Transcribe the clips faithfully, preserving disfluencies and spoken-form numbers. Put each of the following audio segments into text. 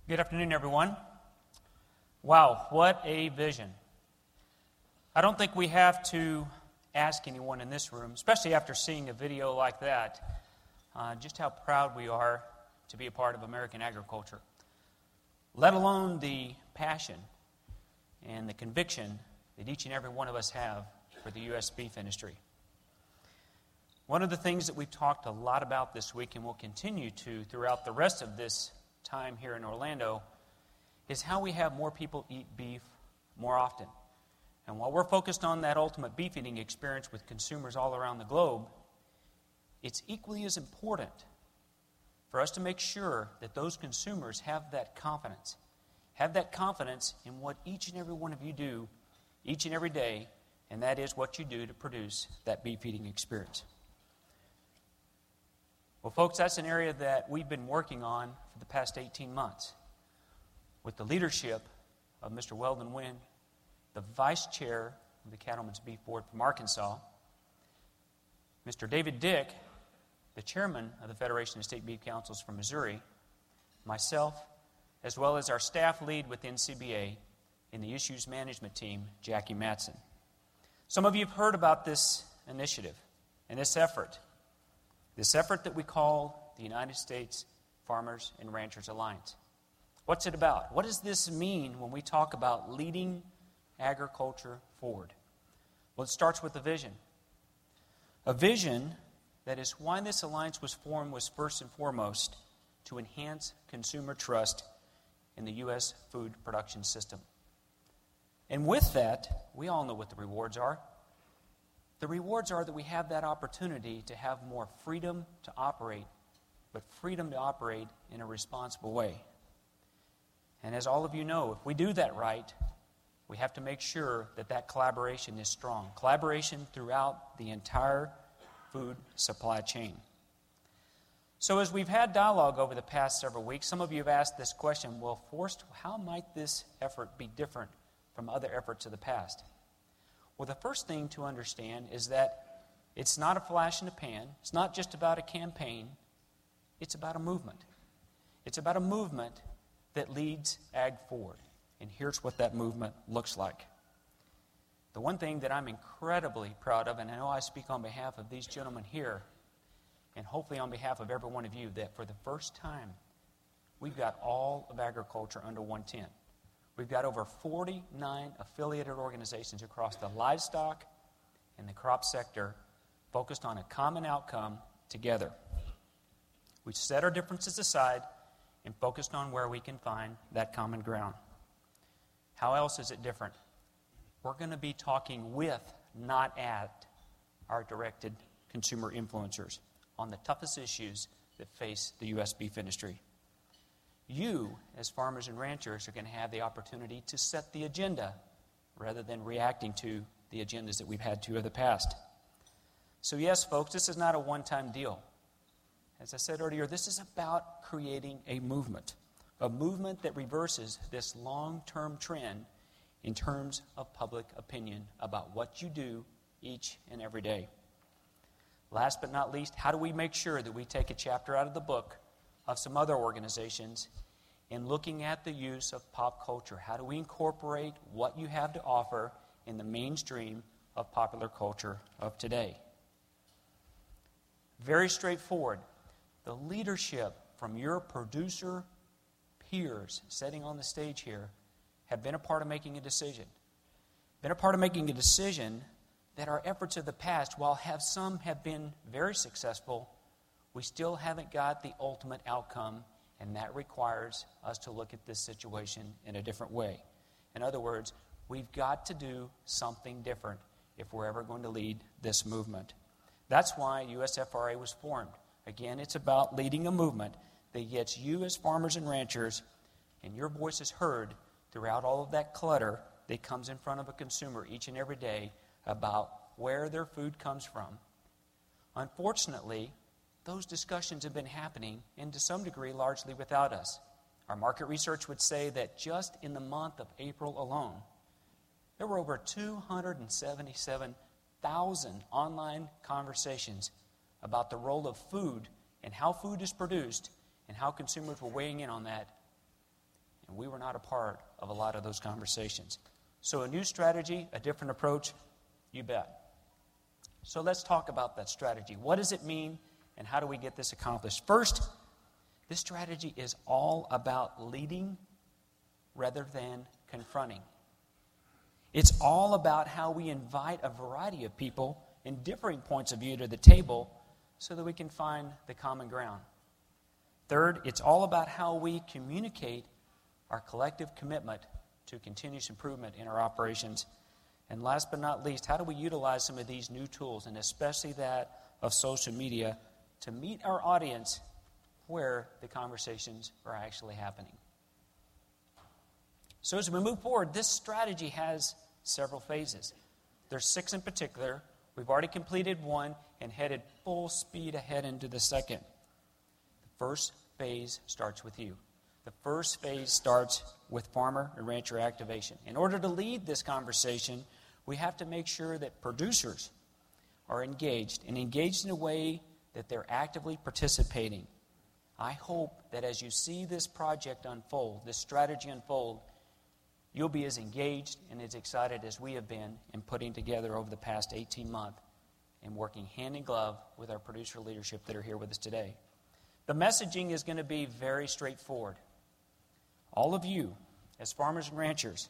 Good afternoon, everyone. Wow, what a vision. I don't think we have to ask anyone in this room, especially after seeing a video like that, uh, just how proud we are to be a part of American agriculture, let alone the passion and the conviction that each and every one of us have for the U S beef industry. One of the things that we've talked a lot about this week and will continue to throughout the rest of this time here in Orlando is how we have more people eat beef more often. And while we're focused on that ultimate beef eating experience with consumers all around the globe, it's equally as important for us to make sure that those consumers have that confidence, have that confidence in what each and every one of you do each and every day, and that is what you do to produce that beef eating experience. Well, folks, that's an area that we've been working on for the past eighteen months with the leadership of Mister Weldon Wynn, the vice chair of the Cattlemen's Beef Board from Arkansas, Mister David Dick, the chairman of the Federation of State Beef Councils from Missouri, myself, as well as our staff lead with N C B A in the issues management team, Jackie Matson. Some of you have heard about this initiative and this effort. This effort that we call the United States Farmers and Ranchers Alliance. What's it about? What does this mean when we talk about leading agriculture forward? Well, it starts with a vision. A vision that is why this alliance was formed was first and foremost to enhance consumer trust in the U S food production system. And with that, we all know what the rewards are. The rewards are that we have that opportunity to have more freedom to operate, but freedom to operate in a responsible way. And as all of you know, if we do that right, we have to make sure that that collaboration is strong. Collaboration throughout the entire food supply chain. So as we've had dialogue over the past several weeks, some of you have asked this question, well, Forrest, how might this effort be different from other efforts of the past? Well, the first thing to understand is that it's not a flash in the pan. It's not just about a campaign. It's about a movement. It's about a movement that leads ag forward. And here's what that movement looks like. The one thing that I'm incredibly proud of, and I know I speak on behalf of these gentlemen here, and hopefully on behalf of every one of you, that for the first time, we've got all of agriculture under one tent. We've got over forty-nine affiliated organizations across the livestock and the crop sector focused on a common outcome together. We've set our differences aside and focused on where we can find that common ground. How else is it different? We're going to be talking with, not at, our directed consumer influencers on the toughest issues that face the U S beef industry. You, as farmers and ranchers, are going to have the opportunity to set the agenda rather than reacting to the agendas that we've had to of the past. So yes, folks, this is not a one-time deal. As I said earlier, this is about creating a movement, a movement that reverses this long-term trend in terms of public opinion about what you do each and every day. Last but not least, how do we make sure that we take a chapter out of the book of some other organizations in looking at the use of pop culture? How do we incorporate what you have to offer in the mainstream of popular culture of today? Very straightforward. The leadership from your producer peers sitting on the stage here have been a part of making a decision. Been a part of making a decision that our efforts of the past, while have some have been very successful, we still haven't got the ultimate outcome, and that requires us to look at this situation in a different way. In other words, we've got to do something different if we're ever going to lead this movement. That's why U S F R A was formed. Again, it's about leading a movement that gets you as farmers and ranchers and your voices heard throughout all of that clutter that comes in front of a consumer each and every day about where their food comes from. Unfortunately, those discussions have been happening, and to some degree, largely without us. Our market research would say that just in the month of April alone, there were over two hundred seventy-seven thousand online conversations about the role of food and how food is produced and how consumers were weighing in on that and we were not a part of a lot of those conversations. So a new strategy, a different approach, you bet. So let's talk about that strategy. What does it mean, and how do we get this accomplished? First, this strategy is all about leading rather than confronting. It's all about how we invite a variety of people in differing points of view to the table so that we can find the common ground. Third, it's all about how we communicate our collective commitment to continuous improvement in our operations. And last but not least, how do we utilize some of these new tools, and especially that of social media, to meet our audience where the conversations are actually happening? So as we move forward, this strategy has several phases. There's six in particular. We've already completed one and headed full speed ahead into the second. The first phase starts with you. The first phase starts with farmer and rancher activation. In order to lead this conversation, we have to make sure that producers are engaged, and engaged in a way that they're actively participating. I hope that as you see this project unfold, this strategy unfold, you'll be as engaged and as excited as we have been in putting together over the past eighteen months and working hand in glove with our producer leadership that are here with us today. The messaging is going to be very straightforward. All of you, as farmers and ranchers,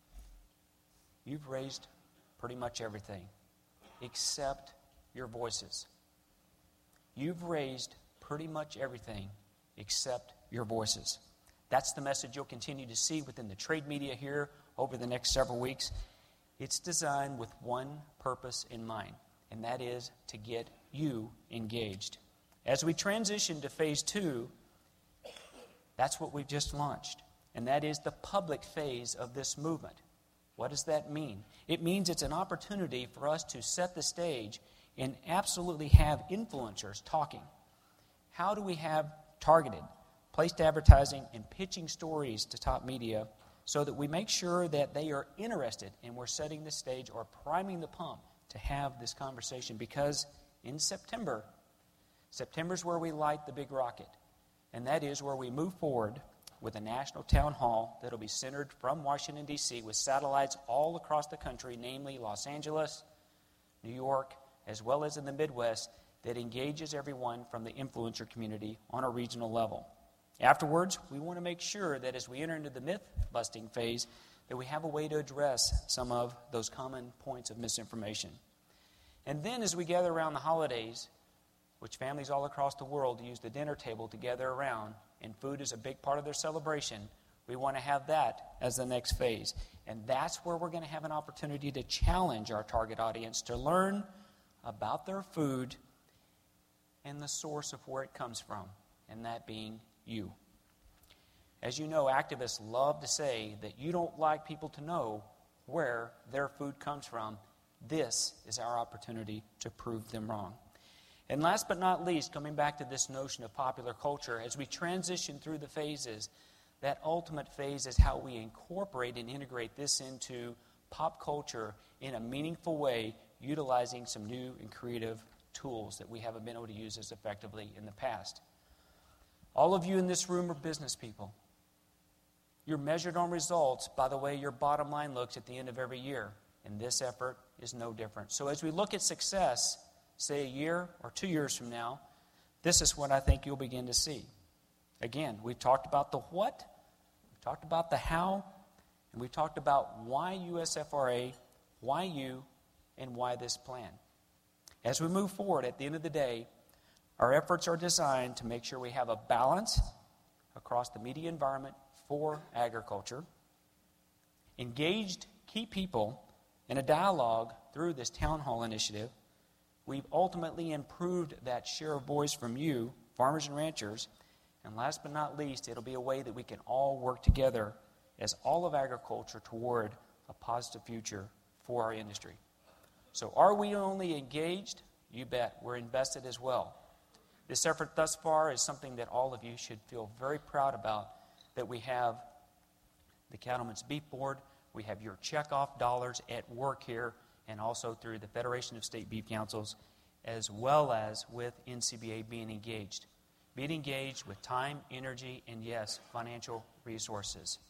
you've raised pretty much everything except your voices. You've raised pretty much everything except your voices. That's the message you'll continue to see within the trade media here over the next several weeks. It's designed with one purpose in mind, and that is to get you engaged. As we transition to phase two, that's what we've just launched, and that is the public phase of this movement. What does that mean? It means it's an opportunity for us to set the stage and absolutely have influencers talking. How do we have targeted, placed advertising and pitching stories to top media so that we make sure that they are interested and we're setting the stage or priming the pump to have this conversation? Because in September, September is where we light the big rocket, and that is where we move forward with a national town hall that will be centered from Washington, D C with satellites all across the country, namely Los Angeles, New York, as well as in the Midwest, that engages everyone from the influencer community on a regional level. Afterwards, we want to make sure that as we enter into the myth-busting phase, that we have a way to address some of those common points of misinformation. And then as we gather around the holidays, which families all across the world use the dinner table to gather around, and food is a big part of their celebration, we want to have that as the next phase. And that's where we're going to have an opportunity to challenge our target audience to learn about their food and the source of where it comes from, and that being you. As you know, activists love to say that you don't like people to know where their food comes from. This is our opportunity to prove them wrong. And last but not least, coming back to this notion of popular culture, as we transition through the phases, that ultimate phase is how we incorporate and integrate this into pop culture in a meaningful way, utilizing some new and creative tools that we haven't been able to use as effectively in the past. All of you in this room are business people. You're measured on results by the way your bottom line looks at the end of every year, and this effort is no different. So as we look at success, say a year or two years from now, this is what I think you'll begin to see. Again, we've talked about the what, we've talked about the how, and we've talked about why U S F R A, why you, and why this plan. As we move forward, at the end of the day, our efforts are designed to make sure we have a balance across the media environment for agriculture, engaged key people in a dialogue through this town hall initiative. We've ultimately improved that share of voice from you, farmers and ranchers. And last but not least, it'll be a way that we can all work together as all of agriculture toward a positive future for our industry. So are we only engaged? You bet. We're invested as well. This effort thus far is something that all of you should feel very proud about, that we have the Cattlemen's Beef Board, we have your checkoff dollars at work here, and also through the Federation of State Beef Councils, as well as with N C B A being engaged. Being engaged with time, energy, and yes, financial resources.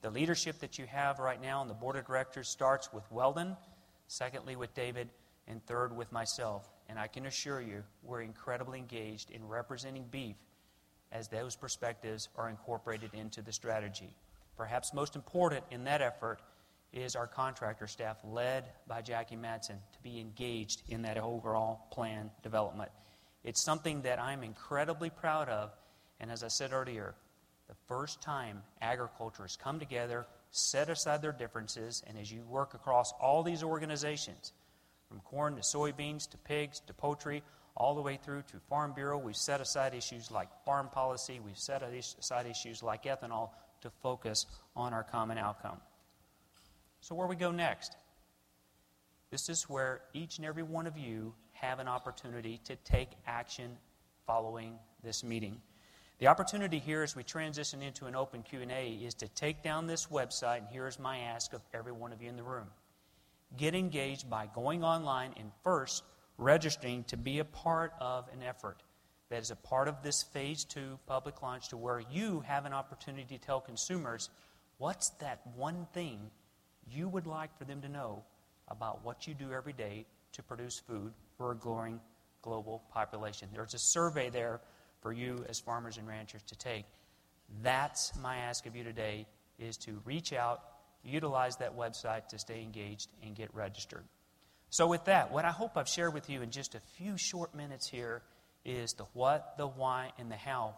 The leadership that you have right now on the board of directors starts with Weldon, secondly with David, and third with myself. And I can assure you, we're incredibly engaged in representing beef as those perspectives are incorporated into the strategy. Perhaps most important in that effort is our contractor staff, led by Jackie Madsen, to be engaged in that overall plan development. It's something that I'm incredibly proud of, and as I said earlier, the first time agriculture has come together, set aside their differences, and as you work across all these organizations, from corn to soybeans to pigs to poultry, all the way through to Farm Bureau, we've set aside issues like farm policy, we've set aside issues like ethanol to focus on our common outcome. So where we go next? This is where each and every one of you have an opportunity to take action following this meeting. The opportunity here as we transition into an open Q and A is to take down this website, and here's my ask of every one of you in the room. Get engaged by going online and first registering to be a part of an effort that is a part of this phase two public launch, to where you have an opportunity to tell consumers what's that one thing you would like for them to know about what you do every day to produce food for a growing global population. There's a survey there for you as farmers and ranchers to take. That's my ask of you today, is to reach out, utilize that website to stay engaged and get registered. So with that, what I hope I've shared with you in just a few short minutes here is the what, the why, and the how